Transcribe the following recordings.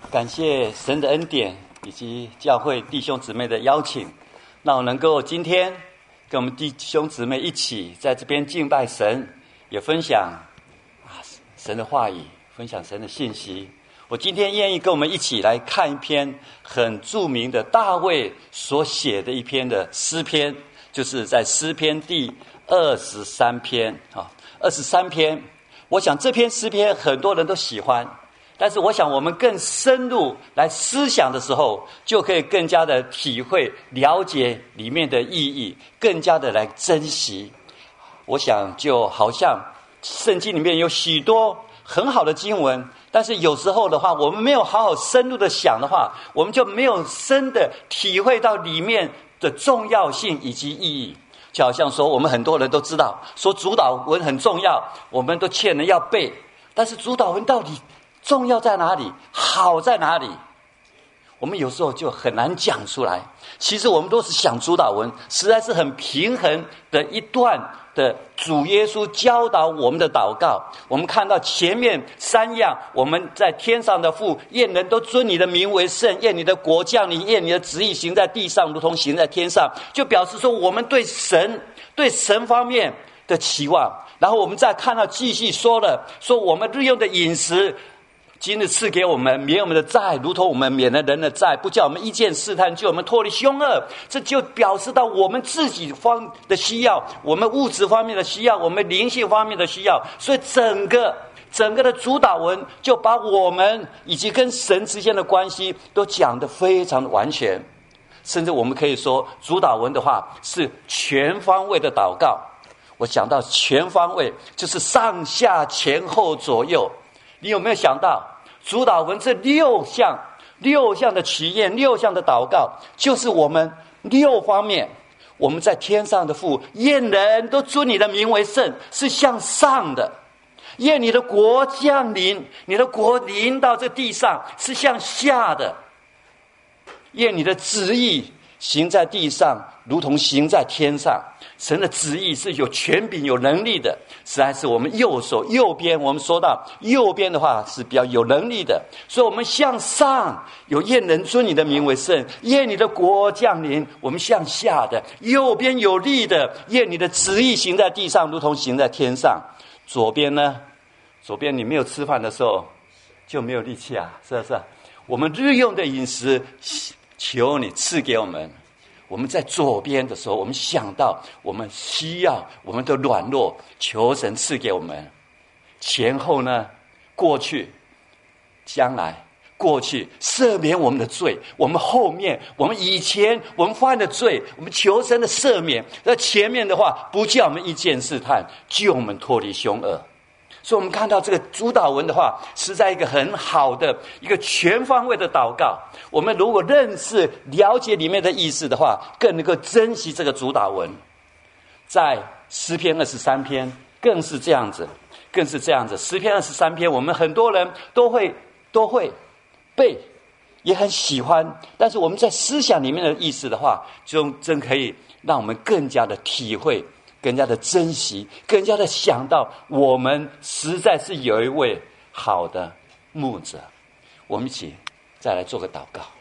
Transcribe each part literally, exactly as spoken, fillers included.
感谢神的恩典以及教会弟兄姊妹的邀请，让我能够今天跟我们弟兄姊妹一起在这边敬拜神，也分享啊神的话语，分享神的信息。我今天愿意跟我们一起来看一篇很著名的大卫所写的一篇的诗篇，就是在诗篇第二十三篇啊，二十三篇。我想这篇诗篇很多人都喜欢，但是我想我们更深入来思想的时候，就可以更加的体会了解里面的意义，更加的来珍惜。我想就好像圣经里面有许多很好的经文，但是有时候的话，我们没有好好深入的想的话，我们就没有深的体会到里面的重要性以及意义。就好像说我们很多人都知道说主导文很重要，我们都劝人要背，但是主导文到底重要在哪里，好在哪里，我们有时候就很难讲出来。其实我们都是想主导文实在是很平衡的一段的主耶稣教导我们的祷告。我们看到前面三样，我们在天上的父，愿人都尊你的名为圣，愿你的国降临，愿你的旨意行在地上如同行在天上，就表示说我们对神对神方面的期望。然后我们再看到继续说了，说我们日用的饮食今日赐给我们，免我们的债，如同我们免了人的债，不叫我们一见试探，救我们脱离凶恶。这就表示到我们自己方的需要，我们物质方面的需要，我们灵性方面的需要。所以整个整个的主导文就把我们以及跟神之间的关系都讲得非常的完全。甚至我们可以说主导文的话是全方位的祷告。我讲到全方位，就是上下前后左右。你有没有想到主导文这六项六项的祈愿，六项的祷告，就是我们六方面。我们在天上的父，愿人都尊你的名为圣，是向上的；愿你的国降临，你的国临到这地上，是向下的；愿你的旨意行在地上如同行在天上。神的旨意是有权柄有能力的，实在是我们右手右边，我们说到右边的话是比较有能力的。所以我们向上有愿人尊你的名为圣，愿你的国降临。我们向下的右边有力的，愿你的旨意行在地上如同行在天上。左边呢，左边你没有吃饭的时候就没有力气啊，是不是？我们日用的饮食求你赐给我们。我们在左边的时候，我们想到我们需要我们的软弱，求神赐给我们。前后呢，过去将来，过去赦免我们的罪，我们后面我们以前我们犯的罪，我们求神的赦免。在前面的话，不叫我们一见试探，救我们脱离凶恶。所以我们看到这个主导文的话，是在一个很好的一个全方位的祷告。我们如果认识了解里面的意思的话，更能够珍惜这个主导文。在诗篇二十三篇更是这样子，更是这样子。诗篇二十三篇我们很多人都会都会背，也很喜欢，但是我们在思想里面的意思的话，就真可以让我们更加的体会，更加的珍惜，更加的想到我们实在是有一位好的牧者。我们一起再来做个祷告。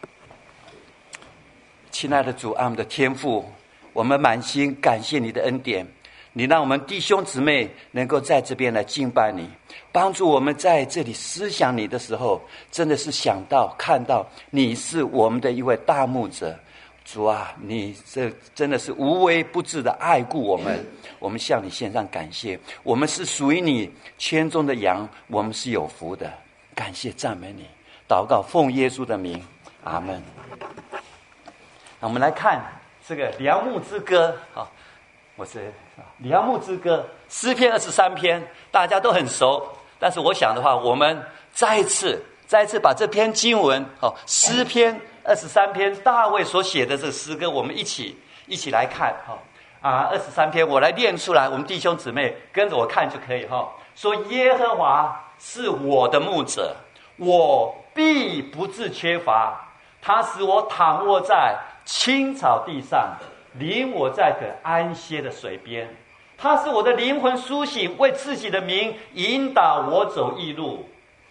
亲爱的主，爱我们的天父，我们满心感谢你的恩典，你让我们弟兄姊妹能够在这边来敬拜你，帮助我们在这里思想你的时候，真的是想到看到你是我们的一位大牧者。主啊，你这真的是无微不至的爱顾我们，我们向你献上感谢。我们是属于你圈中的羊，我们是有福的。感谢赞美你，祷告奉耶稣的名，阿们。那我们来看这个良木之歌啊，我是良木之歌，诗篇二十三篇，大家都很熟。但是我想的话，我们再一次再一次把这篇经文哦，诗篇二十三篇大卫所写的这个诗歌，我们一起一起来看哈啊，二十三篇我来念出来，我们弟兄姊妹跟着我看就可以哈。说耶和华是我的牧者，我必不致缺乏，他使我躺卧在青草地上，领我在可安歇的水边。他使我的灵魂苏醒，为自己的名引导我走义路。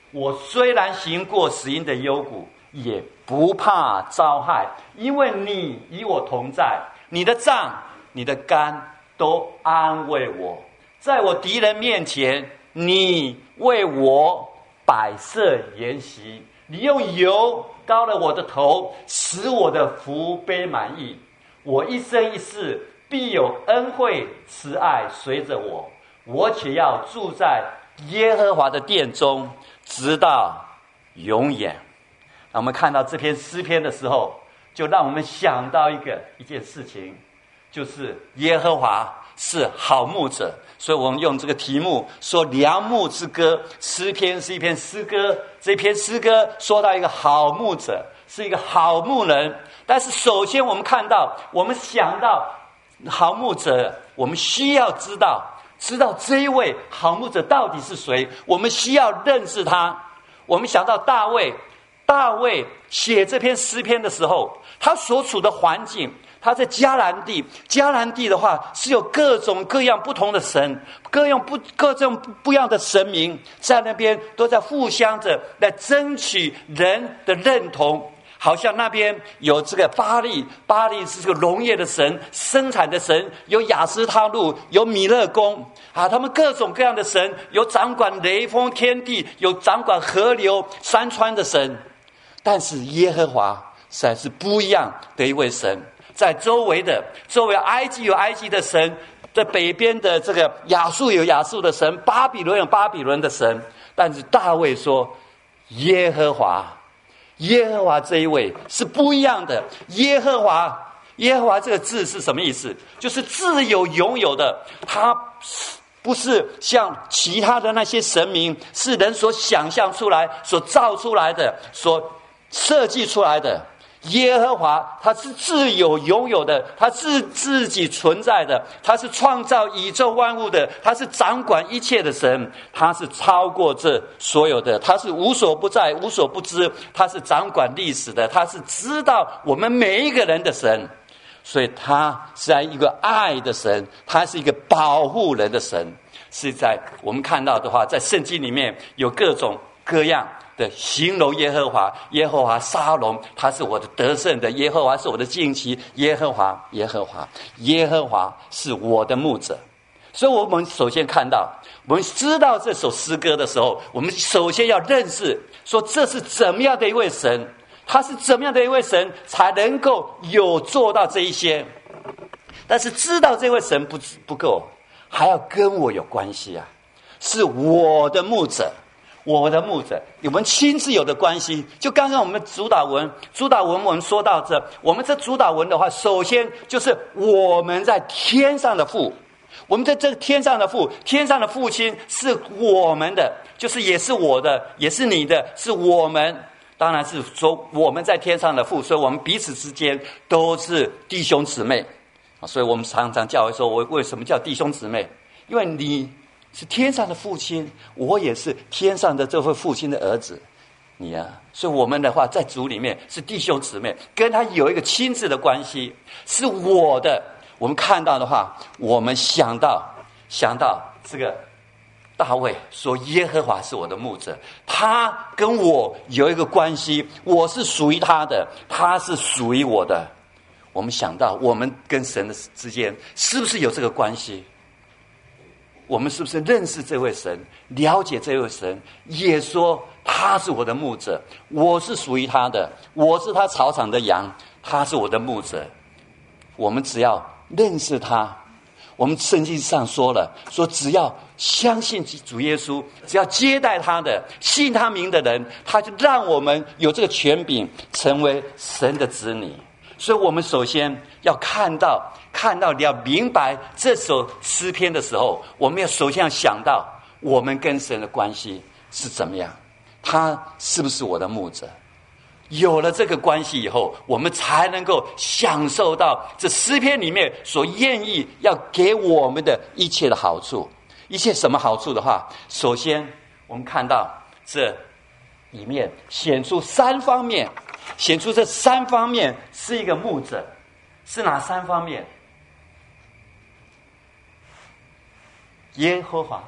我虽然行过死荫的幽谷，也不怕遭害，因为你与我同在，你的杖你的竿都安慰我。在我敌人面前，你为我摆设筵席，你用油膏了我的头，使我的福杯满溢。我一生一世必有恩惠慈爱随着我，我且要住在耶和华的殿中，直到永远。我们看到这篇诗篇的时候，就让我们想到一个一件事情，就是耶和华是好牧者。所以我们用这个题目说良牧之歌，诗篇是一篇诗歌，这篇诗歌说到一个好牧者，是一个好牧人。但是首先我们看到，我们想到好牧者，我们需要知道知道这一位好牧者到底是谁，我们需要认识他。我们想到大卫，大卫写这篇诗篇的时候，他所处的环境，他在迦南地，迦南地的话是有各种各样不同的神，各样不各种不一样的神明，在那边都在互相着来争取人的认同。好像那边有这个巴力，巴力是这个农业的神，生产的神，有亚斯他路，有米勒公啊，他们各种各样的神，有掌管雷风天地，有掌管河流山川的神。但是耶和华实在是不一样的一位神。在周围的周围埃及有埃及的神，在北边的这个亚述有亚述的神，巴比伦有巴比伦的神。但是大卫说耶和华，耶和华这一位是不一样的。耶和华，耶和华这个字是什么意思？就是自有拥有的，他不是像其他的那些神明，是人所想象出来所造出来的，所设计出来的。耶和华他是自有拥有的，他是自己存在的，他是创造宇宙万物的，他是掌管一切的神，他是超过这所有的，他是无所不在无所不知，他是掌管历史的，他是知道我们每一个人的神。所以他是一个爱的神，他是一个保护人的神。是在我们看到的话，在圣经里面有各种各样的形容耶和华，耶和华沙龙，他是我的得胜的，耶和华是我的旌旗，耶和华耶和华耶和华是我的牧者。所以我们首先看到，我们知道这首诗歌的时候，我们首先要认识说这是怎么样的一位神，他是怎么样的一位神才能够有做到这一些。但是知道这位神不不够，还要跟我有关系啊，是我的牧者，我的牧者，我们亲自有的关系。就刚刚我们主导文主导文我们说到这，我们这主导文的话，首先就是我们在天上的父，我们在这个天上的父，天上的父亲是我们的，就是也是我的，也是你的，是我们。当然是说我们在天上的父，所以我们彼此之间都是弟兄姊妹。所以我们常常教会说，我为什么叫弟兄姊妹？因为你是天上的父亲，我也是天上的这位父亲的儿子，你啊，所以我们的话在主里面是弟兄姊妹，跟他有一个亲自的关系，是我的。我们看到的话，我们想到想到这个大卫说耶和华是我的牧者，他跟我有一个关系，我是属于他的，他是属于我的。我们想到我们跟神的之间是不是有这个关系？我们是不是认识这位神，了解这位神，也说他是我的牧者，我是属于他的，我是他草场的羊，他是我的牧者。我们只要认识他，我们圣经上说了，说只要相信主耶稣，只要接待他的，信他名的人，他就让我们有这个权柄成为神的子女。所以我们首先要看到看到你要明白这首诗篇的时候，我们要首先要想到我们跟神的关系是怎么样，他是不是我的牧者。有了这个关系以后，我们才能够享受到这诗篇里面所愿意要给我们的一切的好处。一切什么好处的话，首先我们看到这里面显出三方面，显出这三方面是一个牧者。是哪三方面？耶和华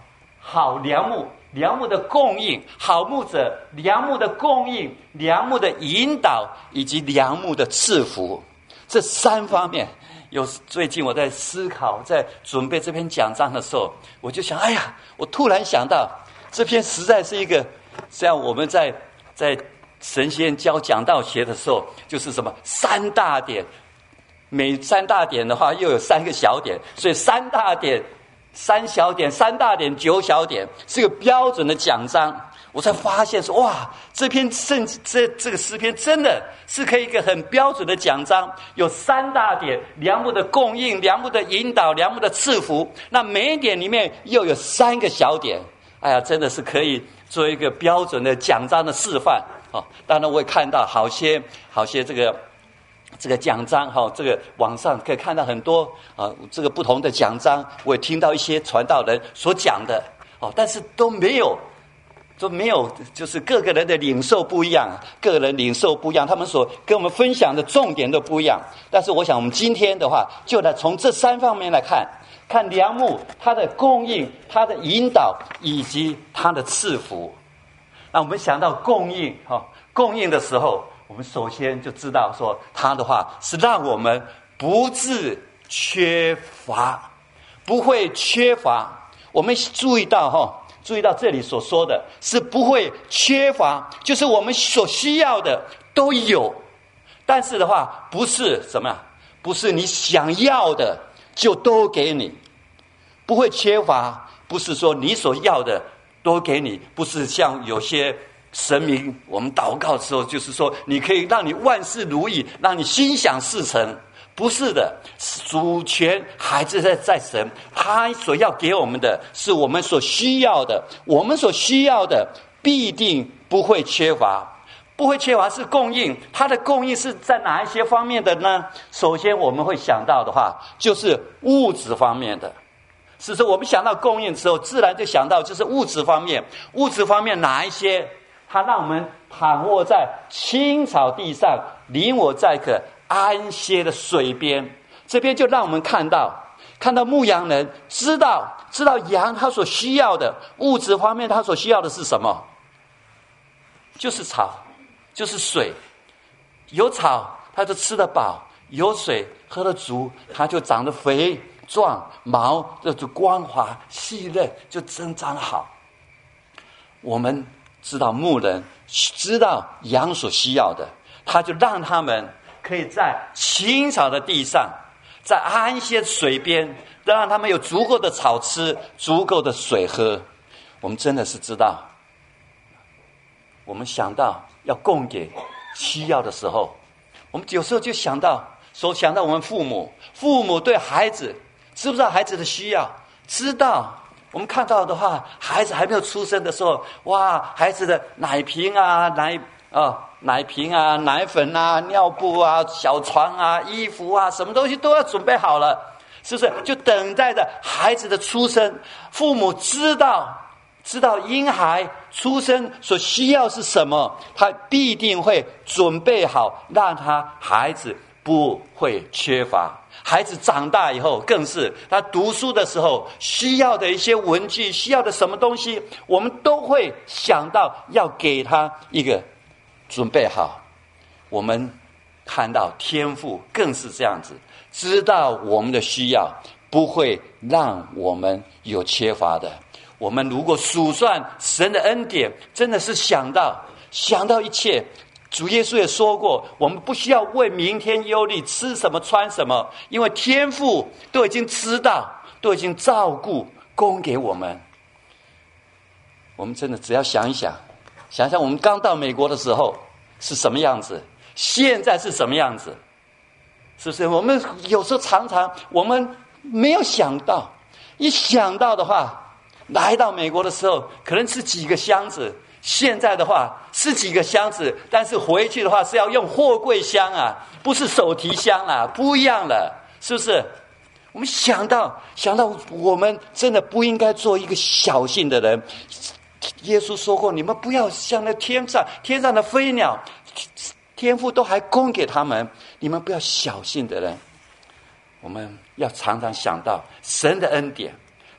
好良木，良木的供应，好牧者良木的供应，良木的引导，以及良木的赐福，这三方面。有最近我在思考，在准备这篇讲章的时候，我就想，哎呀，我突然想到，这篇实在是一个，像我们在在神学院教讲道学的时候，就是什么三大点，每三大点的话又有三个小点，所以三大点、三小点、三大点、九小点是个标准的讲章。我才发现说，哇，这篇圣这这个诗篇真的是可以一个很标准的讲章，有三大点：良木的供应、良木的引导、良木的赐福。那每一点里面又有三个小点，哎呀，真的是可以做一个标准的讲章的示范哦。当然，我也看到好些好些这个这个讲章哈、哦，这个网上可以看到很多啊，这个不同的讲章，我也听到一些传道人所讲的哦，但是都没有。都没有，就是各个人的领受不一样，个人领受不一样，他们所跟我们分享的重点都不一样。但是我想我们今天的话，就来从这三方面来看，看良木它的供应、它的引导以及它的赐福。那我们想到供应哈，供应的时候，我们首先就知道说，它的话是让我们不致缺乏，不会缺乏。我们注意到哈。注意到这里所说的是不会缺乏，就是我们所需要的都有，但是的话不是什么，不是你想要的就都给你，不会缺乏，不是说你所要的都给你，不是像有些神明我们祷告的时候就是说你可以让你万事如意，让你心想事成。不是的，主权还是在在神，他所要给我们的是我们所需要的，我们所需要的必定不会缺乏，不会缺乏是供应，它的供应是在哪一些方面的呢？首先我们会想到的话，就是物质方面的。是说我们想到供应的时候，自然就想到就是物质方面，物质方面哪一些？它让我们躺卧在青草地上，领我在可安歇的水边。这边就让我们看到看到牧羊人知道知道羊他所需要的物质方面，他所需要的是什么？就是草，就是水。有草他就吃得饱，有水喝得足，他就长得肥壮，毛就光滑细嫩，就真长得好。我们知道牧人知道羊所需要的，他就让他们可以在青草的地上，在安歇水边，让他们有足够的草吃，足够的水喝。我们真的是知道，我们想到要供给需要的时候，我们有时候就想到说想到我们父母父母对孩子知不知道孩子的需要？知道。我们看到的话，孩子还没有出生的时候，哇，孩子的奶瓶啊奶啊、哦、奶瓶啊奶粉啊尿布啊小床啊衣服啊什么东西都要准备好了，是不是？就等待着孩子的出生。父母知道知道婴孩出生所需要是什么，他必定会准备好，让他孩子不会缺乏。孩子长大以后更是，他读书的时候需要的一些文具，需要的什么东西，我们都会想到要给他一个准备好。我们看到天父更是这样子，知道我们的需要，不会让我们有缺乏的。我们如果数算神的恩典，真的是想到想到一切。主耶稣也说过，我们不需要为明天忧虑，吃什么穿什么，因为天父都已经知道，都已经照顾供给我们。我们真的只要想一想，想想我们刚到美国的时候是什么样子，现在是什么样子，是不是？我们有时候常常我们没有想到，一想到的话，来到美国的时候可能是几个箱子，现在的话是几个箱子，但是回去的话是要用货柜箱啊，不是手提箱啊，不一样了，是不是？我们想到想到我们真的不应该做一个小信的人。耶稣说过，你们不要像那天上天上的飞鸟，天父都还供给他们，你们不要小信的人。我们要常常想到神的恩典，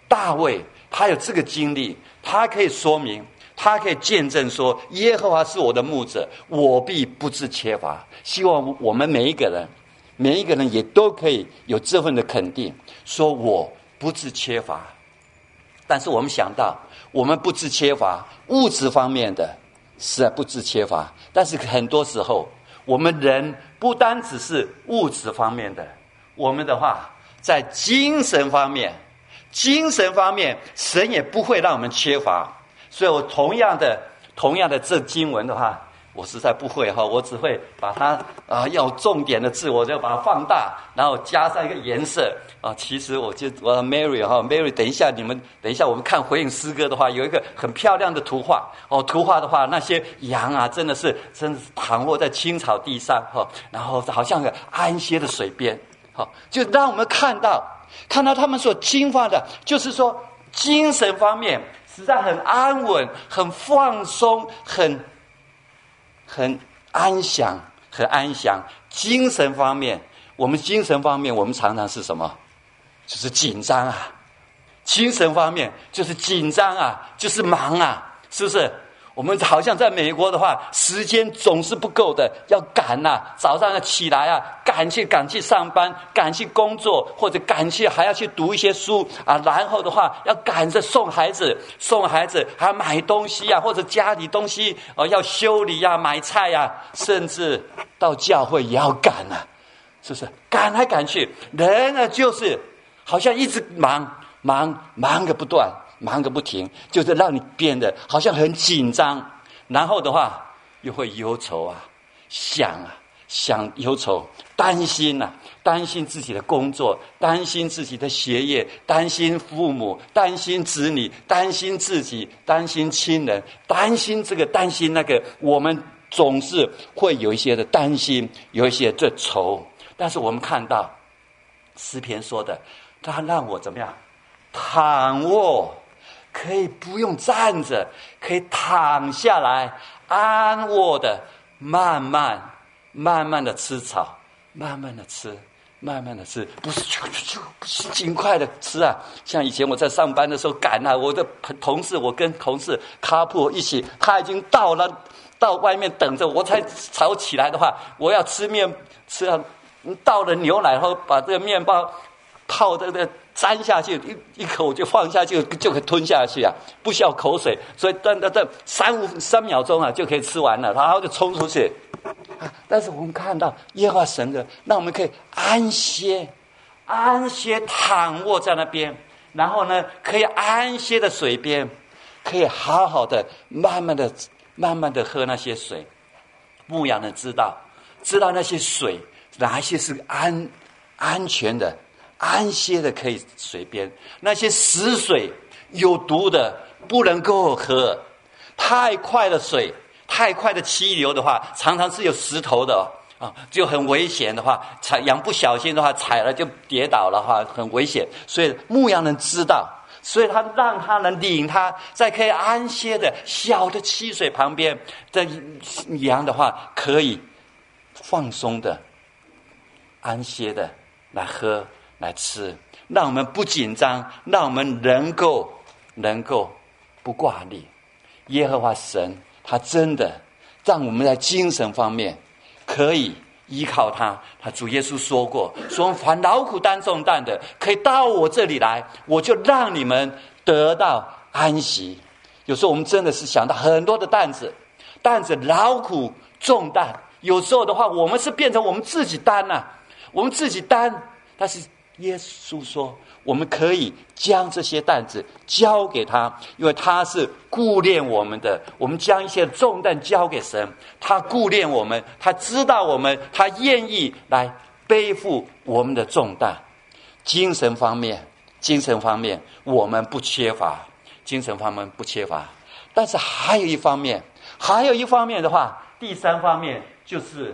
大卫他有这个经历，他可以说明，他可以见证说，耶和华是我的牧者，我必不致缺乏。希望我们每一个人每一个人也都可以有这份的肯定，说我不致缺乏。但是我们想到我们不致缺乏物质方面的，是不致缺乏，但是很多时候我们人不单只是物质方面的，我们的话在精神方面精神方面神也不会让我们缺乏。所以我同样的同样的这经文的话，我实在不会哈，我只会把它啊、呃、要重点的字，我就把它放大，然后加上一个颜色啊。其实我就我 Mary 哈 Mary， 等一下你们等一下我们看回应诗歌的话，有一个很漂亮的图画哦。图画的话，那些羊啊，真的是真的是躺卧在青草地上哈、哦，然后好像个安歇的水边，好、哦，就让我们看到看到他们所经发的，就是说精神方面实在很安稳、很放松、很。很安详，很安详。精神方面，我们精神方面，我们常常是什么？就是紧张啊。精神方面就是紧张啊，就是忙啊，是不是？我们好像在美国的话，时间总是不够的，要赶啊，早上要起来啊，赶去赶去上班，赶去工作，或者赶去还要去读一些书啊，然后的话要赶着送孩子，送孩子还要买东西啊，或者家里东西哦、呃、要修理啊，买菜啊，甚至到教会也要赶啊，是不是？赶来赶去，人呢就是好像一直忙忙忙个不断。忙个不停，就是让你变得好像很紧张，然后的话又会忧愁啊，想啊想忧愁，担心啊，担心自己的工作，担心自己的学业，担心父母，担心子女，担心自己，担心亲人，担心这个担心那个，我们总是会有一些的担心，有一些的愁。但是我们看到诗篇说的，他让我怎么样躺卧，可以不用站着，可以躺下来，安卧的，慢慢慢慢的吃草，慢慢的吃，慢慢的吃，不是就就不是尽快的吃啊。像以前我在上班的时候赶啊，我的同事，我跟同事卡铺一起，他已经到了，到外面等着我才早起来的话，我要吃面吃啊，倒了牛奶后把这个面包泡这个沾下去，一一口就放下去，就可以吞下去啊，不需要口水，所以等等等三五三秒钟啊就可以吃完了，然后就冲出去。啊、但是我们看到耶和华神的，那我们可以安歇，安歇躺卧在那边，然后呢，可以安歇的水边，可以好好的、慢慢的、慢慢的喝那些水。牧羊人知道，知道那些水哪一些是安安全的。安歇的可以水边，那些死水有毒的不能够喝，太快的水，太快的溪流的话，常常是有石头的啊，就很危险的话，踩羊不小心的话踩了就跌倒了话，很危险。所以牧羊人知道，所以他让他能领他在可以安歇的小的溪水旁边，这羊的话可以放松的、安歇的来喝。来吃，让我们不紧张，让我们能够能够不挂虑。耶和华神他真的让我们在精神方面可以依靠他。他主耶稣说过，说凡劳苦担重担的可以到我这里来，我就让你们得到安息。有时候我们真的是想到很多的担子担子劳苦重担，有时候的话我们是变成我们自己担啊，我们自己担。但是耶稣说我们可以将这些担子交给他，因为他是顾念我们的。我们将一些重担交给神，他顾念我们，他知道我们，他愿意来背负我们的重担。精神方面精神方面我们不缺乏，精神方面不缺乏。但是还有一方面还有一方面的话，第三方面就是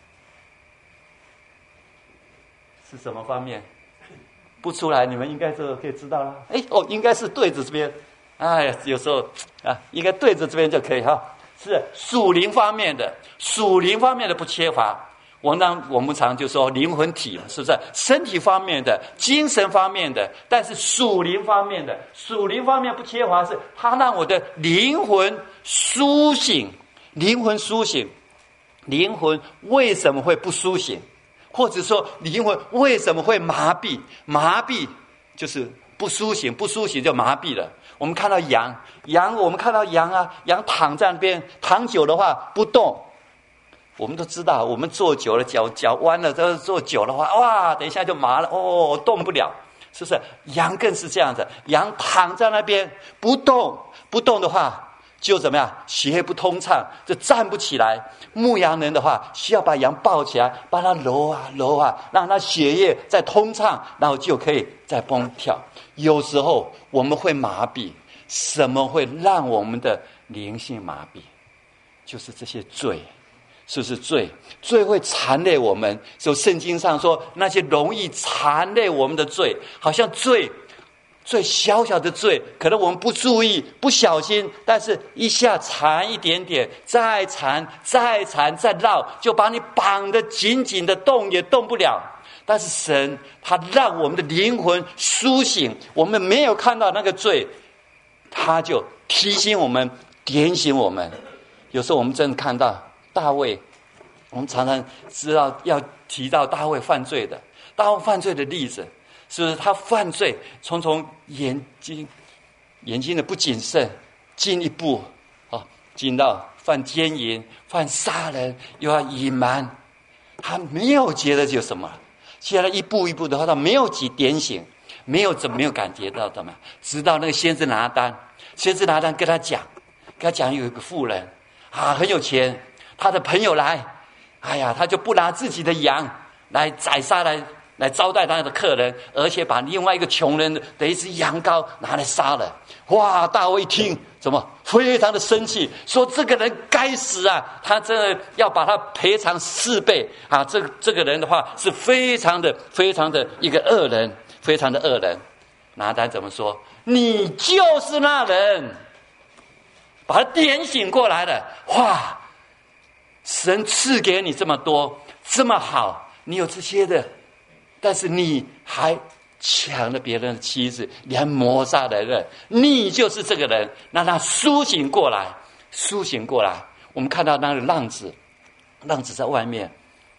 是什么方面？不出来，你们应该就可以知道了。哎，哦，应该是对着这边。哎呀，有时候啊，应该对着这边就可以哈。是属灵方面的，属灵方面的不缺乏。 我们当我们常就说灵魂体嘛，是不是？身体方面的、精神方面的，但是属灵方面的，属灵方面不缺乏，是它让我的灵魂苏醒。灵魂苏醒，灵魂为什么会不苏醒？或者说灵魂为什么会麻痹？麻痹就是不苏醒，不苏醒就麻痹了。我们看到羊，羊我们看到羊啊，羊躺在那边，躺久的话不动。我们都知道，我们坐久了，脚脚弯了，这坐久的话，哇，等一下就麻了，哦，动不了，是不是？羊更是这样子，羊躺在那边不动，不动的话，就怎么样？血液不通畅，就站不起来。牧羊人的话，需要把羊抱起来，把它揉啊揉啊，让它血液再通畅，然后就可以再蹦跳。有时候我们会麻痹，什么会让我们的灵性麻痹？就是这些罪。是不是罪？罪会缠累我们。所以圣经上说，那些容易缠累我们的罪，好像罪，最小小的罪，可能我们不注意、不小心，但是一下缠一点点，再缠、再缠、再绕，就把你绑得紧紧的，动也动不了。但是神他让我们的灵魂苏醒，我们没有看到那个罪，他就提醒我们、点醒我们。有时候我们真的看到大卫，我们常常知道要提到大卫犯罪的，大卫犯罪的例子，是不是？他犯罪，从从眼睛眼睛的不谨慎，进一步啊，进到犯奸淫、犯杀人，又要隐瞒，他没有觉得就什么，现在一步一步的话，他没有几点醒，没有怎么没有感觉到怎么，直到那个先知拿单，先知拿单跟他讲，跟他讲有一个妇人啊，很有钱。他的朋友来，哎呀，他就不拿自己的羊来宰杀来来招待他的客人，而且把另外一个穷人的一只羊羔拿来杀了。哇！大卫一听，怎么非常的生气，说这个人该死啊！他真的要把他赔偿四倍啊！这这个人的话是非常的非常的一个恶人，非常的恶人。拿单怎么说？你就是那人，把他点醒过来了。哇！神赐给你这么多，这么好，你有这些的，但是你还抢了别人的妻子，你还谋杀了人，你就是这个人。让他苏醒过来，苏醒过来。我们看到那个浪子，浪子在外面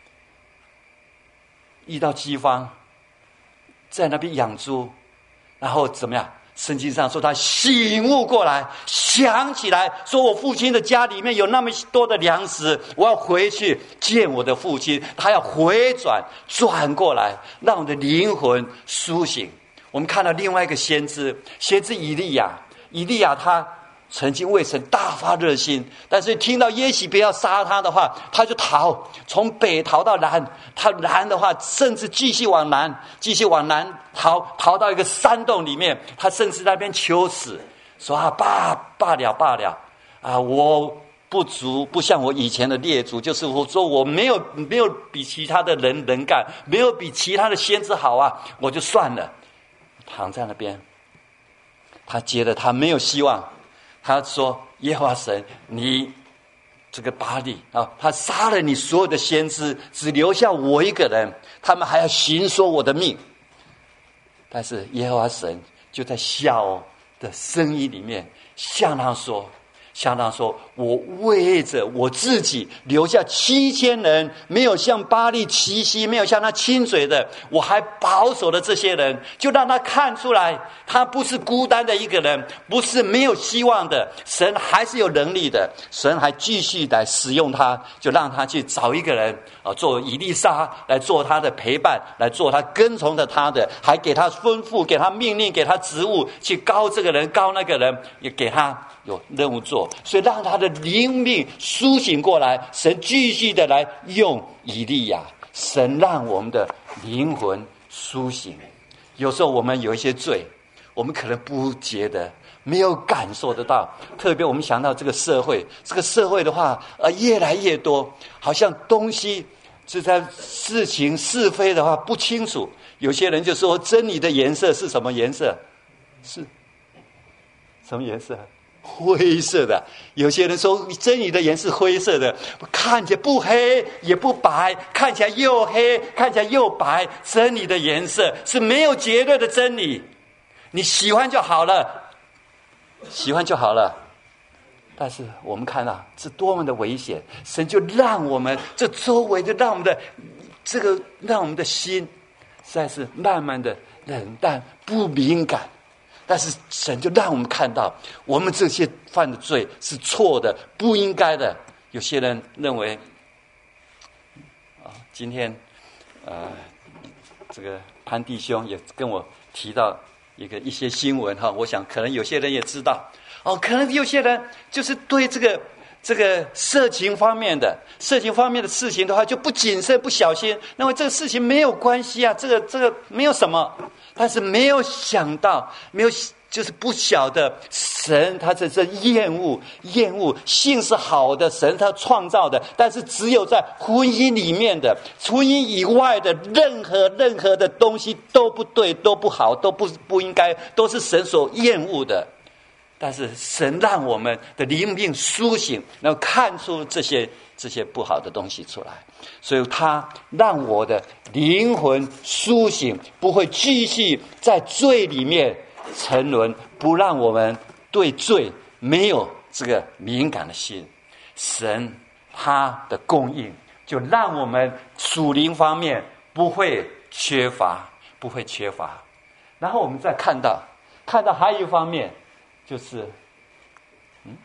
遇到饥荒，在那边养猪，然后怎么样？圣经上说他醒悟过来，想起来说，我父亲的家里面有那么多的粮食，我要回去见我的父亲。他要回转转过来，让我的灵魂苏醒。我们看到另外一个先知，先知以利亚，以利亚他曾经为神大发热心，但是听到耶洗别要杀他的话，他就逃，从北逃到南。他南的话，甚至继续往南，继续往南逃，逃到一个山洞里面。他甚至那边求死，说啊，罢罢了罢了啊，我不足，不像我以前的列祖，就是我说我没有没有比其他的人能干，没有比其他的先知好啊，我就算了，躺在那边。他觉得他没有希望。他说：“耶和华神，你这个巴力啊，他杀了你所有的先知，只留下我一个人，他们还要寻索我的命。”但是耶和华神就在小的声音里面向他说：“向他说，我为着我自己留下七千人，没有向巴力齐膝，没有向他亲嘴的，我还保守了这些人，就让他看出来，他不是孤单的一个人，不是没有希望的，神还是有能力的，神还继续来使用他，就让他去找一个人啊，做以利沙来做他的陪伴，来做他跟从着他的，还给他吩咐，给他命令，给他职务，去高这个人，高那个人，也给他有任务做。所以让他的灵命苏醒过来，神继续的来用以利亚，神让我们的灵魂苏醒。有时候我们有一些罪，我们可能不觉得，没有感受得到。特别我们想到这个社会，这个社会的话，呃，越来越多，好像东西是在事情是非的话不清楚。有些人就说真理的颜色是什么颜色？是什么颜色？ 灰色的。有些人说真理的盐是灰色的，看起来不黑也不白，看起来又黑看起来又白。真理的颜色是没有绝对的真理，你喜欢就好了，喜欢就好了。但是我们看到是多么的危险，神就让我们这周围就让我们的这个让我们的心实在是慢慢的冷淡不敏感。但是神就让我们看到我们这些犯的罪是错的，不应该的。有些人认为啊，今天呃这个潘弟兄也跟我提到一个一些新闻哈，我想可能有些人也知道哦，可能有些人就是对这个这个色情方面的色情方面的事情的话就不谨慎不小心，认为这个事情没有关系啊，这个这个没有什么。但是没有想到，没有就是不晓得神他这是厌恶厌恶性是好的，神他创造的，但是只有在婚姻里面的，婚姻以外的任何任何的东西都不对，都不好，都不不应该，都是神所厌恶的。但是神让我们的灵命苏醒，然后看出这些这些不好的东西出来，所以他让我的灵魂苏醒，不会继续在罪里面沉沦，不让我们对罪没有这个敏感的心。神他的供应就让我们属灵方面不会缺乏，不会缺乏。然后我们再看到看到还有一方面就是嗯，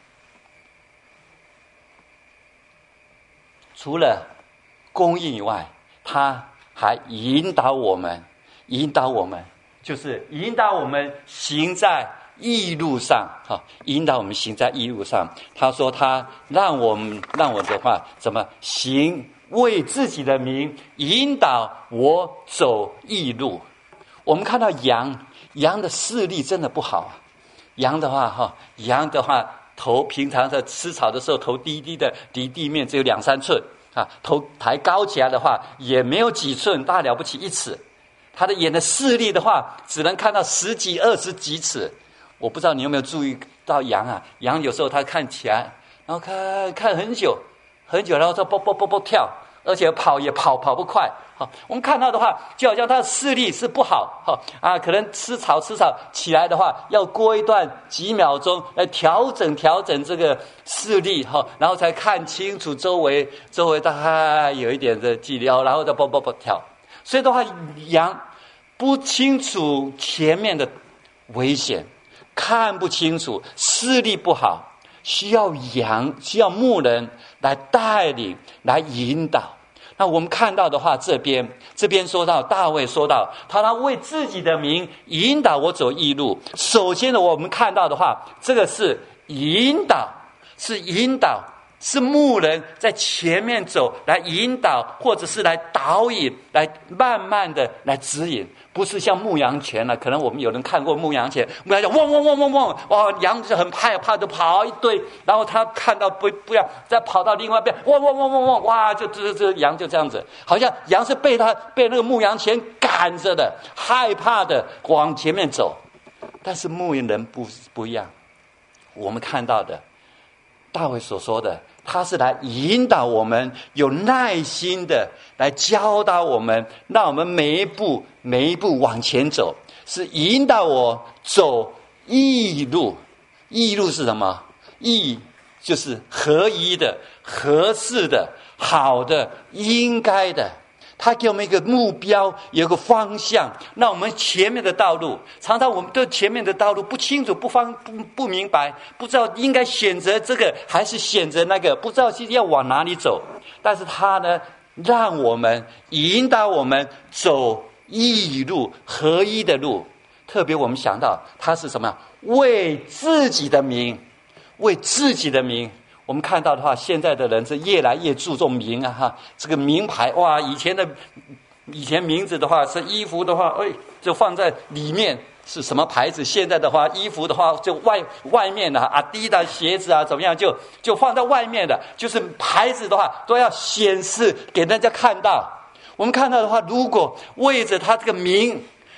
除了供应以外，他还引导我们引导我们就是引导我们行在义路上，引导我们行在义路上。他说他让我们让我的话怎么行，为自己的名引导我走义路。我们看到羊羊的视力真的不好啊，羊的话哈，羊的话头平常的吃草的时候头低低的，离地面只有两三寸啊，头抬高起来的话也没有几寸，大了不起一尺。他的眼的视力的话只能看到十几二十几尺。我不知道你有没有注意到羊啊，羊有时候它看起来然后看看很久很久，然后它啵啵啵啵跳，而且跑也跑跑不快。好，我们看到的话就好像它的视力是不好哈啊，可能吃草吃草起来的话要过一段几秒钟来调整调整这个视力哈，然后才看清楚周围周围大概有一点的距离，然后再啵啵啵跳。所以的话羊不清楚前面的危险，看不清楚，视力不好，需要羊需要牧人来带领来引导。那我们看到的话，这边这边说到大卫说到他他为自己的名引导我走义路。首先呢，我们看到的话，这个是引导，是引导，是牧人在前面走来引导，或者是来导引，来慢慢的来指引。不是像牧羊犬了，可能我们有人看过牧羊犬，牧羊犬汪汪汪汪汪，哇，羊就很害怕，就跑一堆，然后他看到不不要再跑到另外一边，汪汪汪汪汪，哇，就这这羊就这样子，好像羊是被他被那个牧羊犬赶着的，害怕的往前面走。但是牧羊人不不一样，我们看到的大卫所说的，他是来引导我们，有耐心的来教导我们，让我们每一步每一步往前走，是引导我走义路。义路是什么？义就是合一的、合适的、好的、应该的。他给我们一个目标，有个方向，让我们前面的道路，常常我们对前面的道路不清楚、不方不不明白，不知道应该选择这个还是选择那个，不知道是要往哪里走。但是他呢，让我们引导我们走义路、合一的路。特别我们想到他是什么？为自己的名，为自己的名。我们看到的话，现在的人是越来越注重名啊哈，这个名牌哇，以前的以前名字的话是衣服的话，哎，就放在里面是什么牌子？现在的话，衣服的话就外外面的阿迪的鞋子啊，怎么样就就放在外面的，就是牌子的话都要显示给人家看到。我们看到的话，如果为着他这个名，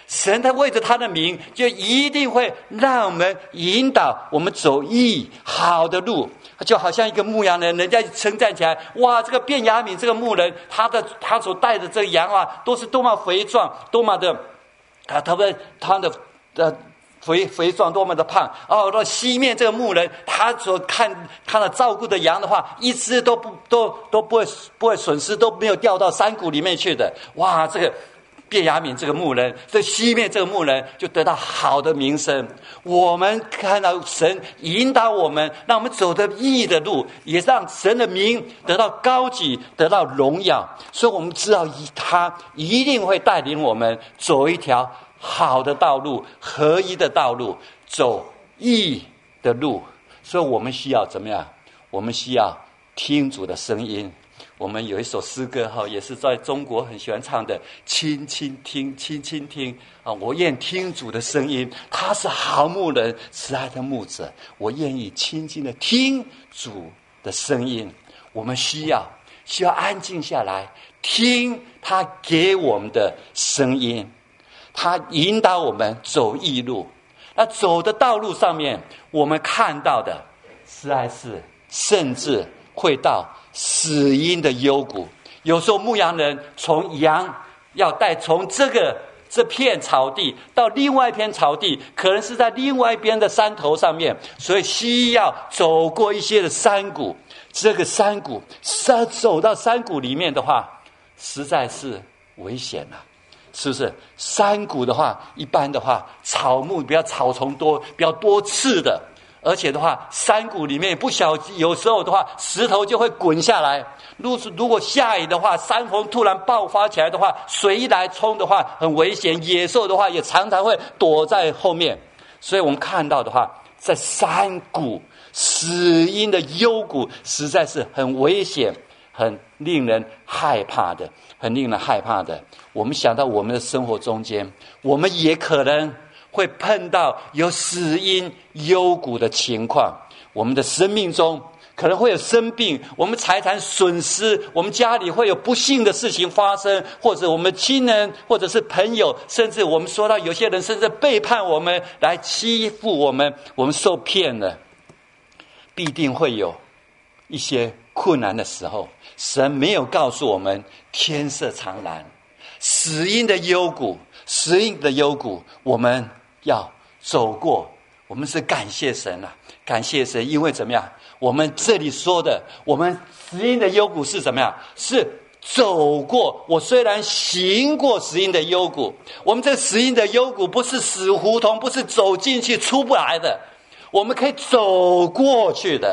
神他为着他的名，就一定会让我们引导我们走义好的路。就好像一个牧羊人，人家称赞起来，哇，这个便雅悯这个牧人，他的他所带的这个羊啊，都是多么肥壮，多么的啊，他的他的呃肥肥壮，多么的胖哦。那西面这个牧人，他所看看了照顾的羊的话，一只都不都都不会不会损失，都没有掉到山谷里面去的。哇，这个便雅悯这个牧人，这西面这个牧人就得到好的名声。我们看到神引导我们，让我们走的义的路，也让神的名得到高举，得到荣耀。所以我们知道他一定会带领我们走一条好的道路，合一的道路，走义的路。所以我们需要怎么样？我们需要听主的声音。我们有一首诗歌哈，也是在中国很喜欢唱的，轻轻听，轻轻听啊！我愿听主的声音，他是好牧人，慈爱的牧者，我愿意轻轻的听主的声音。我们需要需要安静下来，听他给我们的声音，他引导我们走义路。那走的道路上面，我们看到的实在是甚至会到死荫的幽谷。有时候牧羊人从羊要带从这个这片草地到另外一片草地，可能是在另外一边的山头上面，所以需要走过一些的山谷。这个山谷走到山谷里面的话，实在是危险了、啊，是不是？山谷的话，一般的话草木比较草丛多，比较多刺的，而且的话，山谷里面不小，有时候的话，石头就会滚下来。如果如果下雨的话，山洪突然爆发起来的话，水一来冲的话，很危险。野兽的话，也常常会躲在后面。所以我们看到的话，在山谷死荫的幽谷，实在是很危险，很令人害怕的，很令人害怕的。我们想到我们的生活中间，我们也可能会碰到有死荫幽谷的情况。我们的生命中可能会有生病，我们财产损失，我们家里会有不幸的事情发生，或者我们亲人，或者是朋友，甚至我们说到有些人甚至背叛我们，来欺负我们，我们受骗了，必定会有一些困难的时候。神没有告诉我们天色常蓝，死荫的幽谷，死荫的幽谷我们要走过。我们是感谢神啊，感谢神，因为怎么样？我们这里说的，我们死荫的幽谷是怎么样？是走过。我虽然行过死荫的幽谷，我们这死荫的幽谷不是死胡同，不是走进去出不来的，我们可以走过去的。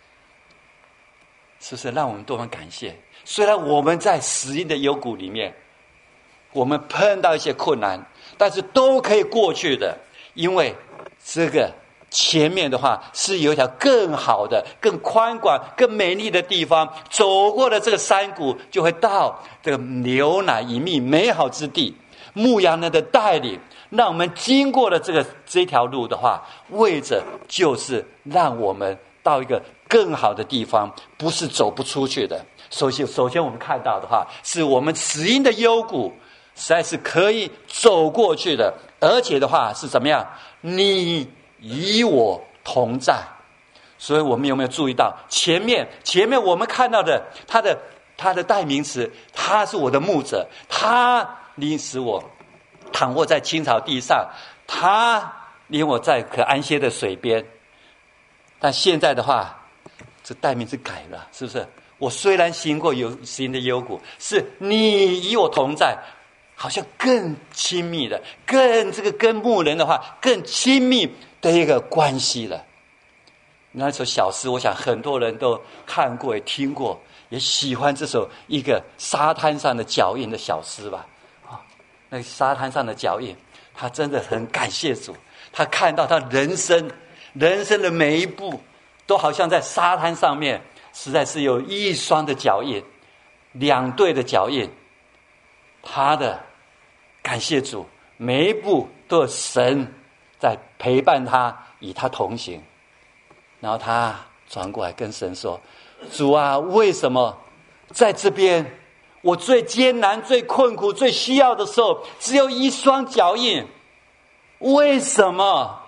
是不是让我们多么感谢？虽然我们在死荫的幽谷里面，我们碰到一些困难，但是都可以过去的，因为这个前面的话是有一条更好的、更宽广、更美丽的地方，走过了这个山谷，就会到这个牛奶隐秘美好之地。牧羊人的带领，让我们经过了这个这条路的话，为着就是让我们到一个更好的地方，不是走不出去的。首先，首先我们看到的话，是我们死荫的幽谷，实在是可以走过去的，而且的话是怎么样？你与我同在。所以我们有没有注意到前面？前面我们看到的，他的他的代名词，他是我的牧者，他领使我躺卧在青草地上，他领我在可安歇的水边。但现在的话，这代名词改了，是不是？我虽然行过有死荫的幽谷，是你与我同在，好像更亲密的，更这个跟牧人的话更亲密的一个关系了。那首小诗，我想很多人都看过也听过，也喜欢这首一个沙滩上的脚印的小诗吧。啊，那个沙滩上的脚印，他真的很感谢主，他看到他人生人生的每一步都好像在沙滩上面，实在是有一双的脚印，两对的脚印。他的感谢主，每一步都有神在陪伴他，与他同行。然后他转过来跟神说：主啊，为什么在这边我最艰难、最困苦、最需要的时候，只有一双脚印。为什么？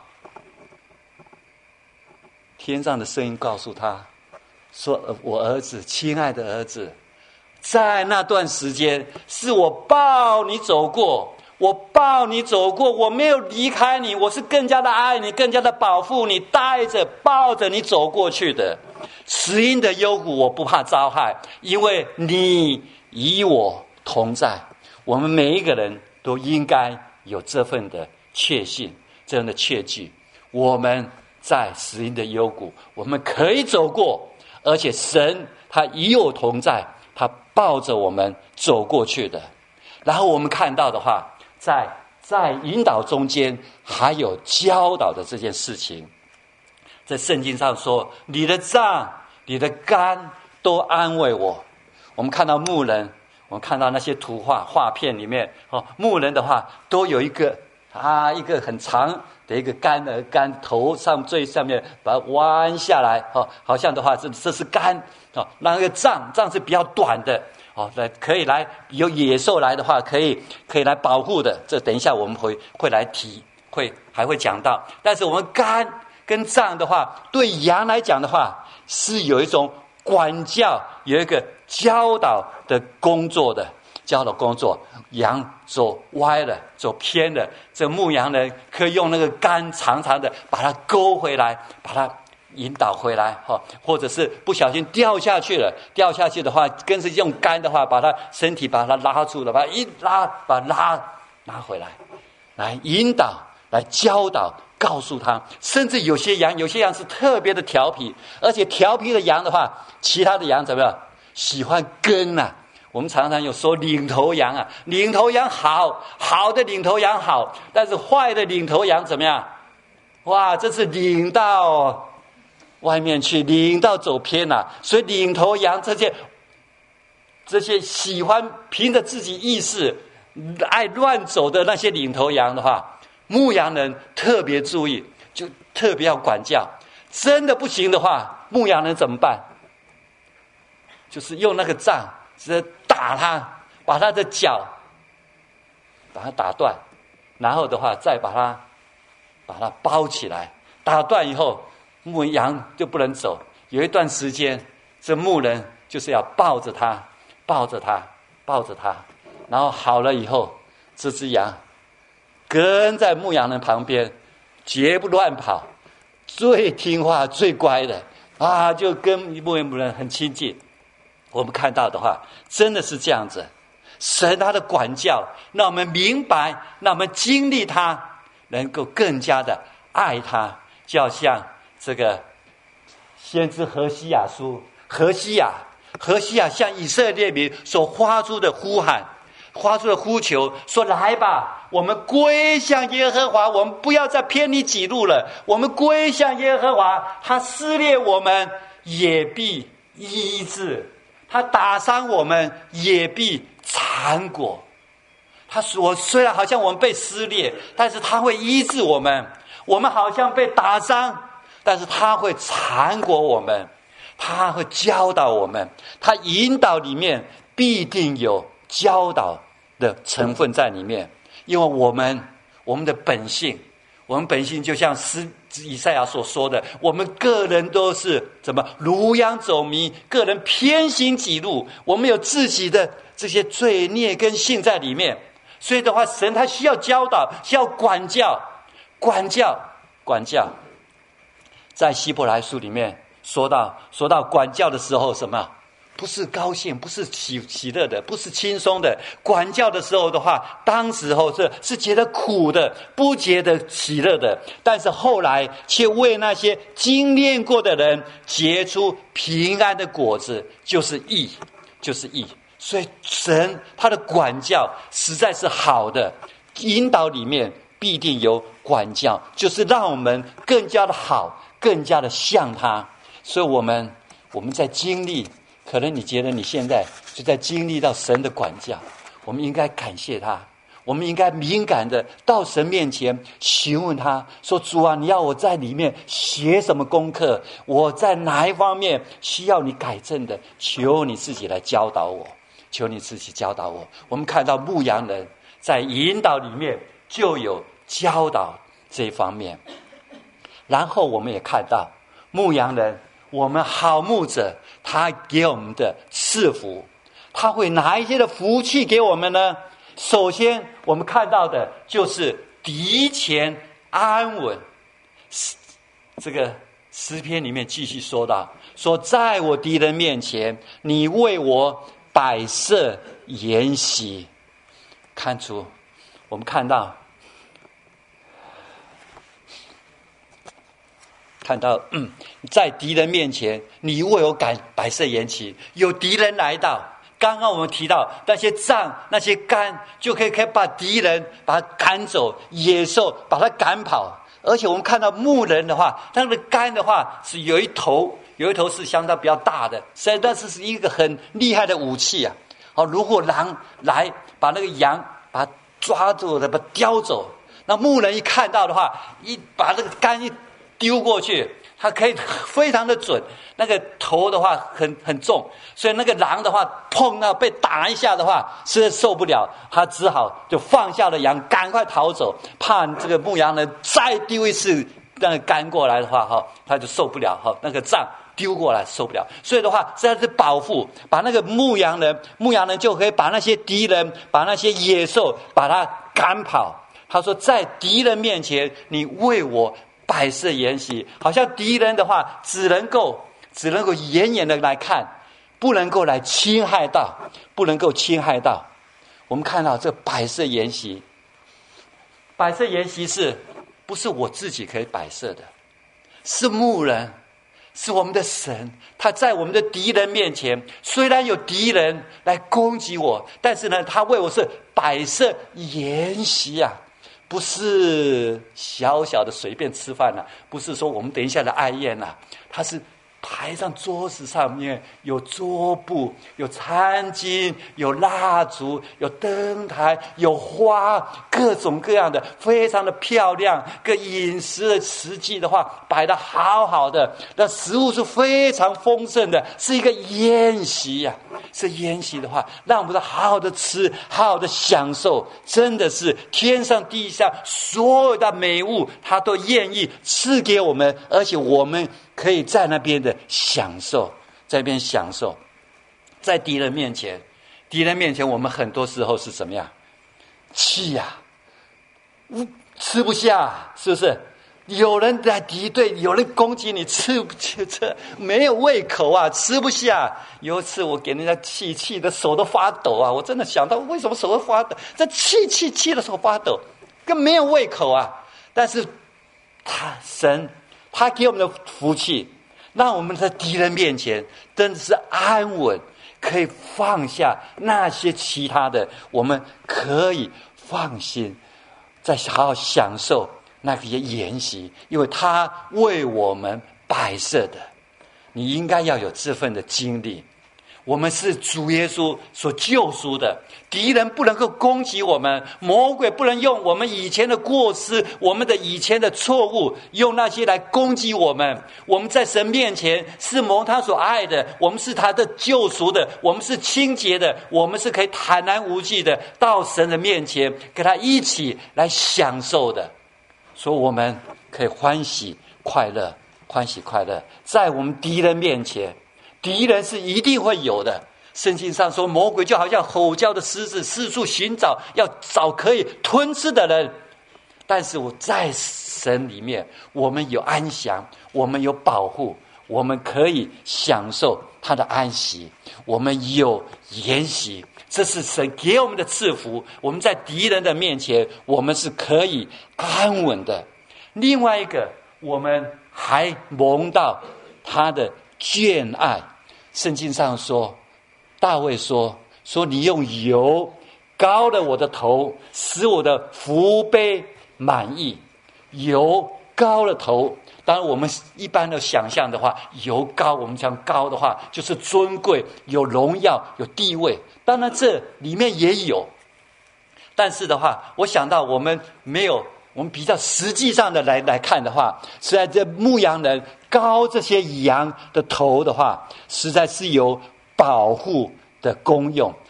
天上的声音告诉他说：“我儿子，亲爱的儿子，在那段时间是我抱你走过，我抱你走过，我没有离开你，我是更加的爱你，更加的保护你，带着抱着你走过去的。死荫的幽谷我不怕遭害，因为你与我同在。”我们每一个人都应该有这份的确信，这样的确据。我们在死荫的幽谷，我们可以走过，而且神他与我同在，他抱着我们走过去的。然后我们看到的话，在在引导中间还有教导的这件事情。在圣经上说，你的杖你的竿都安慰我。我们看到牧人，我们看到那些图画画片里面，哦，牧人的话都有一个啊一个很长的一个竿的竿头上最上面把它弯下来，哦，好像的话这这是竿，哦，那个杖杖是比较短的，哦，来可以来有野兽来的话可以可以来保护的。这等一下我们会会来提，会还会讲到。但是我们竿跟杖的话，对羊来讲的话，是有一种管教，有一个教导的工作的教导工作。羊走歪了，走偏了，这牧羊人可以用那个竿长长的把它勾回来，把它引导回来，或者是不小心掉下去了，掉下去的话更是用竿的话把它身体把它拉住了，把它一拉把它拉拉回来，来引导，来教导，告诉他。甚至有些羊有些羊是特别的调皮，而且调皮的羊的话，其他的羊怎么样？喜欢跟啊。我们常常有说领头羊啊，领头羊好，好的领头羊好，但是坏的领头羊怎么样？哇，这是领到外面去，领到走偏了。所以领头羊这些这些喜欢凭着自己意识爱乱走的那些领头羊的话，牧羊人特别注意，就特别要管教。真的不行的话，牧羊人怎么办？就是用那个杖直接打他，把他的脚把他打断，然后的话再把他把他包起来。打断以后，牧羊就不能走。有一段时间，这牧人就是要抱着他，抱着他，抱着他，然后好了以后，这只羊跟在牧羊人旁边，绝不乱跑，最听话、最乖的啊，就跟牧羊人很亲近。我们看到的话，真的是这样子。神他的管教，让我们明白，让我们经历他，能够更加的爱他。就好像这个先知何西亚书，何西亚，何西亚向以色列民所发出的呼喊，发出的呼求，说：“来吧，我们归向耶和华，我们不要再偏离己路了。我们归向耶和华，他撕裂我们，也必医治。”他打伤我们，也必缠裹。他说，虽然好像我们被撕裂，但是他会医治我们。我们好像被打伤，但是他会缠裹我们，他会教导我们，他引导里面必定有教导的成分在里面。因为我们我们的本性，我们本性就像诗以赛亚所说的，我们个人都是怎么如羊走迷，个人偏行己路，我们有自己的这些罪孽跟性在里面。所以的话，神他需要教导，需要管教，管教，管教。在希伯来书里面说到，说到管教的时候，什么？不是高兴，不是喜喜乐的，不是轻松的。管教的时候的话，当时候是是觉得苦的，不觉得喜乐的。但是后来却为那些经验过的人结出平安的果子，就是义，就是义。所以神他的管教实在是好的，引导里面必定有管教，就是让我们更加的好，更加的像他。所以我们我们在经历，可能你觉得你现在就在经历到神的管教，我们应该感谢他，我们应该敏感的到神面前询问他，说：主啊，你要我在里面学什么功课？我在哪一方面需要你改正的？求你自己来教导我， 求你自己教导我。我们看到牧羊人在引导里面就有教导这一方面，然后我们也看到牧羊人，我们好牧者他给我们的赐福，他会拿一些的福气给我们呢？首先我们看到的就是敌前安稳。这个诗篇里面继续说到，说在我敌人面前，你为我摆设筵席。看出我们看到看到、嗯、在敌人面前你为我摆设筵席，有敌人来到，刚刚我们提到那些杖那些杆就可以可以把敌人把他赶走，野兽把他赶跑。而且我们看到牧人的话，他的杆的话是有一头有一头是相当比较大的，所以那是是一个很厉害的武器啊。好，如果狼来把那个羊把它抓住的把它叼走，那牧人一看到的话，一把那个杆一丢过去，他可以非常的准，那个头的话很很重，所以那个狼的话碰到被打一下的话实在受不了，他只好就放下了羊，赶快逃走，怕这个牧羊人再丢一次那个杆过来的话哈，他就受不了哈，那个杖丢过来受不了，所以的话这是保护，把那个牧羊人牧羊人就可以把那些敌人把那些野兽把他赶跑。他说在敌人面前你为我摆设筵席，好像敌人的话只能够只能够远远的来看，不能够来侵害到不能够侵害到。我们看到这摆设筵席，摆设筵席是不是我自己可以摆设的？是牧人，是我们的神，他在我们的敌人面前，虽然有敌人来攻击我，但是呢他为我是摆设筵席啊，不是小小的随便吃饭啊，不是说我们等一下的爱宴啊，他是台上桌子上面有桌布，有餐巾，有蜡烛，有灯台，有花，各种各样的非常的漂亮，各饮食的实际的话摆得好好的，那食物是非常丰盛的，是一个宴席呀、啊。是宴席的话让我们好好的吃，好好的享受，真的是天上地下所有的美物他都愿意赐给我们，而且我们可以在那边的享受，在那边享受。在敌人面前敌人面前我们很多时候是怎么样？气呀、啊，吃不下，是不是？有人来敌对，有人攻击你，吃不吃这没有胃口啊，吃不下。有一次我给人家气气的手都发抖啊，我真的想到为什么手会发抖，这气气气的手发抖，更没有胃口啊。但是他神他给我们的福气，让我们在敌人面前真的是安稳，可以放下那些其他的，我们可以放心再好好享受那些筵席，因为他为我们摆设的。你应该要有这份的经历，我们是主耶稣所救赎的，敌人不能够攻击我们，魔鬼不能用我们以前的过失，我们的以前的错误，用那些来攻击我们。我们在神面前是蒙他所爱的，我们是他的救赎的，我们是清洁的，我们是可以坦然无惧的到神的面前跟他一起来享受的。所以我们可以欢喜快乐，欢喜快乐，在我们敌人面前，敌人是一定会有的。圣经上说，魔鬼就好像吼叫的狮子，四处寻找，要找可以吞吃的人。但是我在神里面，我们有安详，我们有保护，我们可以享受他的安息，我们有筵席，这是神给我们的赐福。我们在敌人的面前，我们是可以安稳的。另外一个，我们还蒙到他的眷爱。圣经上说，大卫说说你用油膏了我的头，使我的福杯满溢。油膏了头，当然我们一般的想象的话，油膏我们讲膏的话就是尊贵，有荣耀，有地位，当然这里面也有，但是的话我想到我们没有，我们比较实际上的来来看的话，实在这牧羊人膏这些羊的头的话，实在是有保护的功用，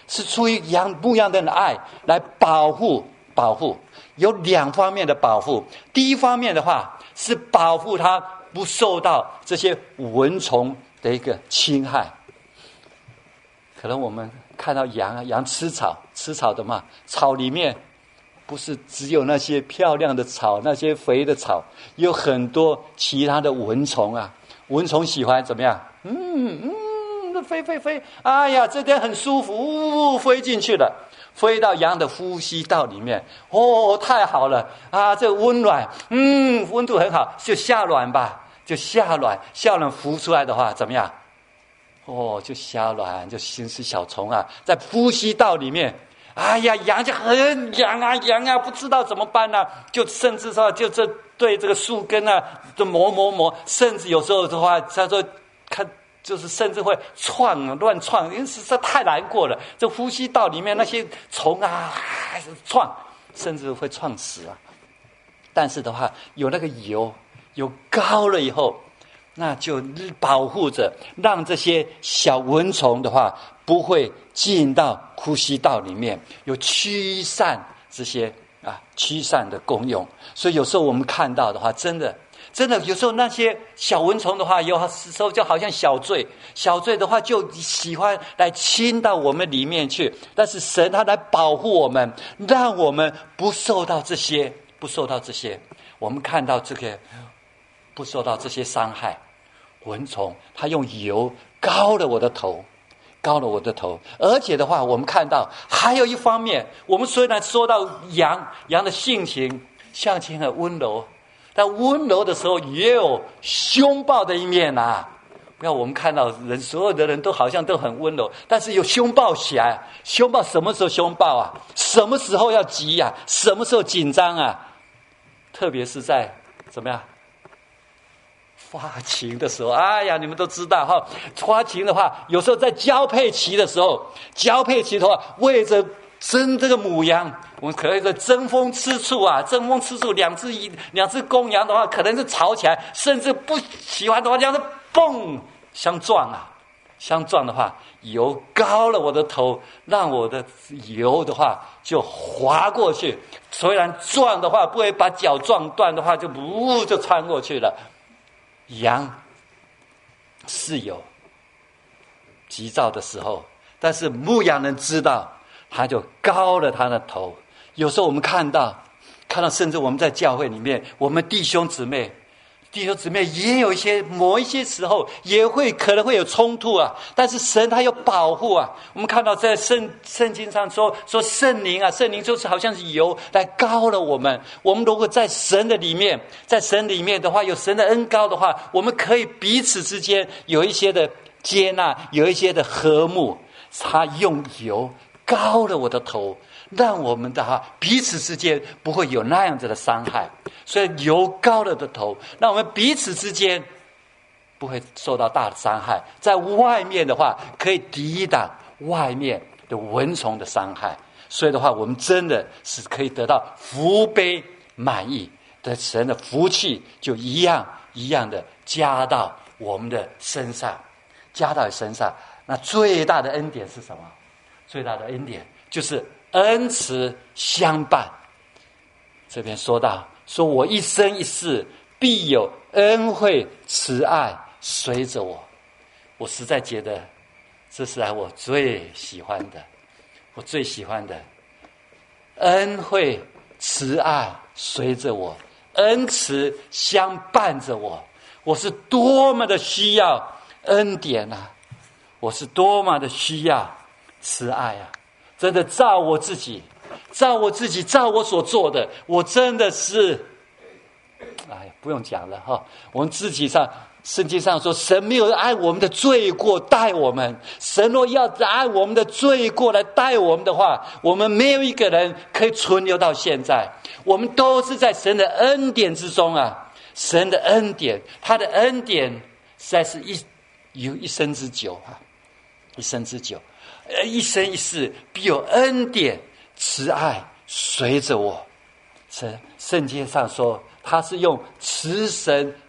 是出于羊牧羊人的爱来保护保护，有两方面的保护。第一方面的话是保护它不受到这些蚊虫的一个侵害。可能我们看到羊啊，羊吃草，吃草的嘛，草里面不是只有那些漂亮的草，那些肥的草，有很多其他的蚊虫啊。蚊虫喜欢怎么样？嗯嗯，飞飞飞，哎呀，这边很舒服，呜，飞进去了，飞到羊的呼吸道里面。哦，太好了啊，这温暖，嗯，温度很好，就下卵吧，就下卵，下卵孵出来的话怎么样？哦，就下卵，就形成小虫啊，在呼吸道里面。哎呀，羊就很痒啊痒啊，不知道怎么办呢、啊？就甚至说，就这对这个树根啊，就磨磨磨，甚至有时候的话，他说看，就是甚至会窜啊，乱窜，因为实在太难过了。这呼吸道里面那些虫啊，窜，甚至会窜死啊。但是的话，有那个油，油高了以后。那就保护着，让这些小蚊虫的话不会进到呼吸道里面，有驱散这些啊驱散的功用。所以有时候我们看到的话，真的真的有时候那些小蚊虫的话，有时候就好像小罪，小罪的话就喜欢来侵到我们里面去。但是神他来保护我们，让我们不受到这些，不受到这些。我们看到这个不受到这些伤害。蚊虫它用油膏了我的头，膏了我的头。而且的话，我们看到还有一方面，我们虽然说到羊羊的性情性情很温柔，但温柔的时候也有凶暴的一面啊。不要我们看到人，所有的人都好像都很温柔，但是有凶暴起来。凶暴什么时候凶暴啊？什么时候要急啊？什么时候紧张啊？特别是在怎么样发情的时候，哎呀，你们都知道哈。发情的话，有时候在交配期的时候，交配期的话，为着争这个母羊，我们可以说争风吃醋啊，争风吃醋。两只一两只公羊的话，可能是吵起来，甚至不喜欢的话，这样子蹦相撞啊，相撞的话，油膏了我的头，让我的油的话就滑过去。虽然撞的话不会把脚撞断的话，就呜就穿过去了。羊是有急躁的时候，但是牧羊人知道，他就高了他的头。有时候我们看到看到甚至我们在教会里面，我们弟兄姊妹弟兄姊妹也有一些某一些时候也会可能会有冲突啊，但是神他有保护啊。我们看到在圣圣经上说说圣灵啊，圣灵就是好像是油来膏了我们。我们如果在神的里面，在神里面的话，有神的恩膏的话，我们可以彼此之间有一些的接纳，有一些的和睦。他用油膏了我的头，让我们的哈彼此之间不会有那样子的伤害。所以油膏了的头，让我们彼此之间不会受到大的伤害。在外面的话，可以抵挡外面的蚊虫的伤害。所以的话，我们真的是可以得到福杯满溢的，神的福气就一样一样的加到我们的身上，加到身上。那最大的恩典是什么？最大的恩典就是恩慈相伴。这边说到说我一生一世必有恩惠慈爱随着我。我实在觉得这是我最喜欢的，我最喜欢的恩惠慈爱随着我，恩慈相伴着我。我是多么的需要恩典啊，我是多么的需要慈爱啊！真的照我自己，照我自己，照我所做的，我真的是，哎，不用讲了哈。我们自己上圣经上说，神没有按我们的罪过待我们，神若要按我们的罪过来待我们的话，我们没有一个人可以存留到现在。我们都是在神的恩典之中啊，神的恩典，他的恩典实在是一有一生之久啊。一生之久，呃，一生一世必有恩典慈爱随着我。圣圣经上说，他是用慈神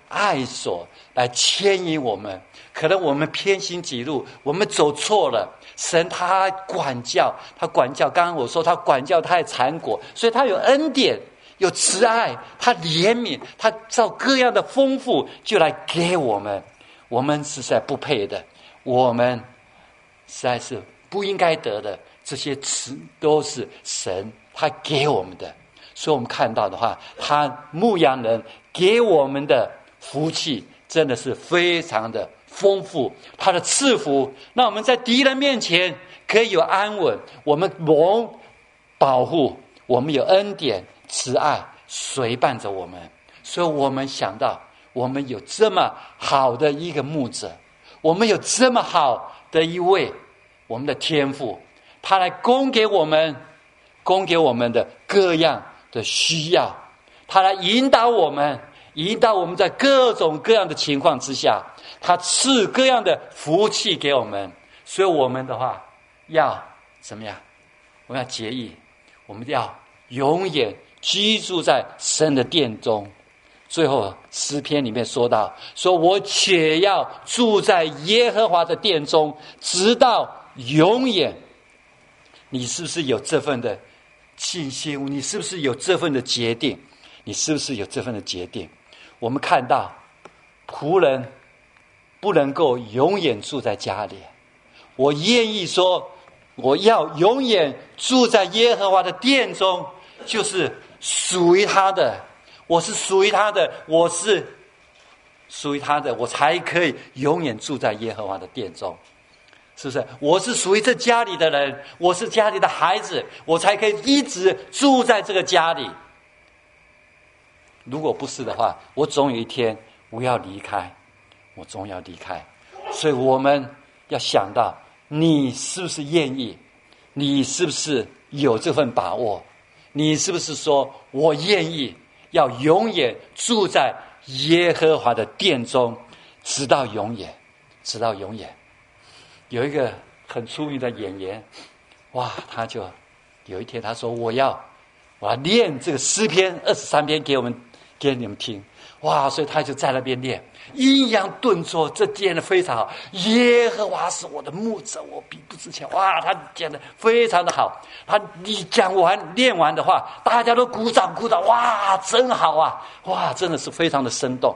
爱所来牵引我们。可能我们偏行己路，我们走错了，神他管教，他管教，刚刚我说他管教他也缠果，所以他有恩典，有慈爱，他怜悯，他照各样的丰富就来给我们。我们实在不配的，我们实在是不应该得的，这些词都是神他给我们的。所以我们看到的话，他牧羊人给我们的福气真的是非常的丰富，他的赐福让我们在敌人面前可以有安稳，我们蒙保护，我们有恩典慈爱随伴着我们。所以我们想到我们有这么好的一个牧者，我们有这么好的一位我们的天父，他来供给我们供给我们的各样的需要，他来引导我们引导我们在各种各样的情况之下，他赐各样的福气给我们。所以我们的话要怎么样？我们要节义，我们要永远居住在神的殿中。最后诗篇里面说到，说我且要住在耶和华的殿中，直到永远。你是不是有这份的信心？你是不是有这份的决定？你是不是有这份的决定？我们看到仆人不能够永远住在家里，我愿意说我要永远住在耶和华的殿中，就是属于他的，我是属于他的，我是属于他的，我才可以永远住在耶和华的殿中，是不是？我是属于这家里的人，我是家里的孩子，我才可以一直住在这个家里。如果不是的话，我总有一天我要离开，我总要离开。所以我们要想到，你是不是愿意？你是不是有这份把握？你是不是说我愿意要永远住在耶和华的殿中，直到永远，直到永远。有一个很出名的演员，哇，他就有一天他说，我要我要念这个诗篇二十三篇给我们给你们听。哇，所以他就在那边念，抑扬顿挫，这念得非常好。耶和华是我的牧者，我必不致强。哇，他讲得非常的好。他你讲完念完的话，大家都鼓掌鼓掌，哇，真好啊！哇，真的是非常的生动。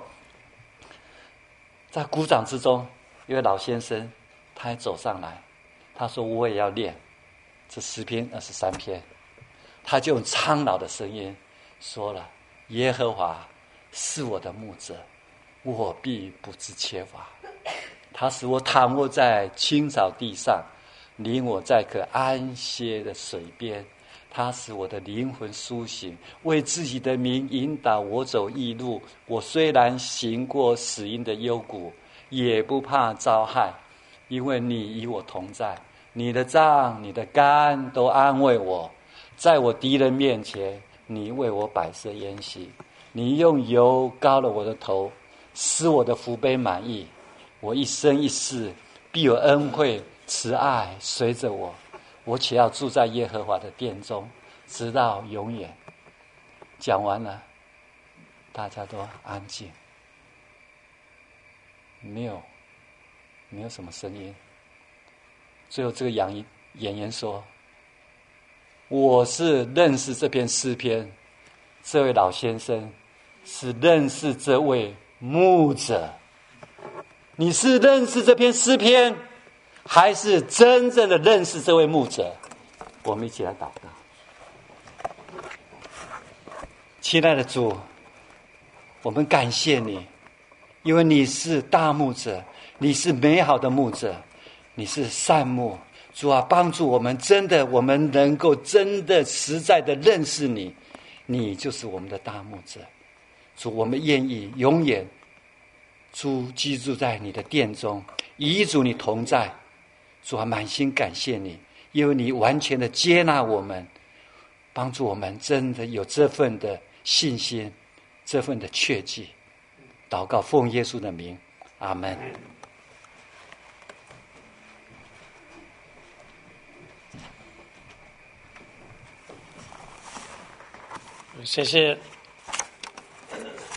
在鼓掌之中，一位老先生他还走上来，他说我也要念这诗篇二十三篇。他就用苍老的声音说了，耶和华是我的牧者，我必不致缺乏。他使我躺卧在青草地上，领我在可安歇的水边。他使我的灵魂苏醒，为自己的名引导我走义路。我虽然行过死荫的幽谷，也不怕遭害，因为你与我同在。你的杖你的竿都安慰我，在我敌人面前你为我摆设筵席。你用油膏了我的头，使我的福杯满溢。我一生一世必有恩惠慈爱随着我，我且要住在耶和华的殿中，直到永远。讲完了，大家都安静，没有没有什么声音。最后这个演演员说，我是认识这篇诗篇，这位老先生是认识这位牧者。你是认识这篇诗篇，还是真正的认识这位牧者？我们一起来祷告。亲爱的主，我们感谢你，因为你是大牧者，你是美好的牧者，你是善牧。主啊，帮助我们，真的我们能够真的实在的认识你，你就是我们的大牧者。主，我们愿意永远住居住在你的殿中，与主你同在。主啊，满心感谢你，因为你完全的接纳我们，帮助我们真的有这份的信心，这份的确据。祷告奉耶稣的名，阿们。 谢谢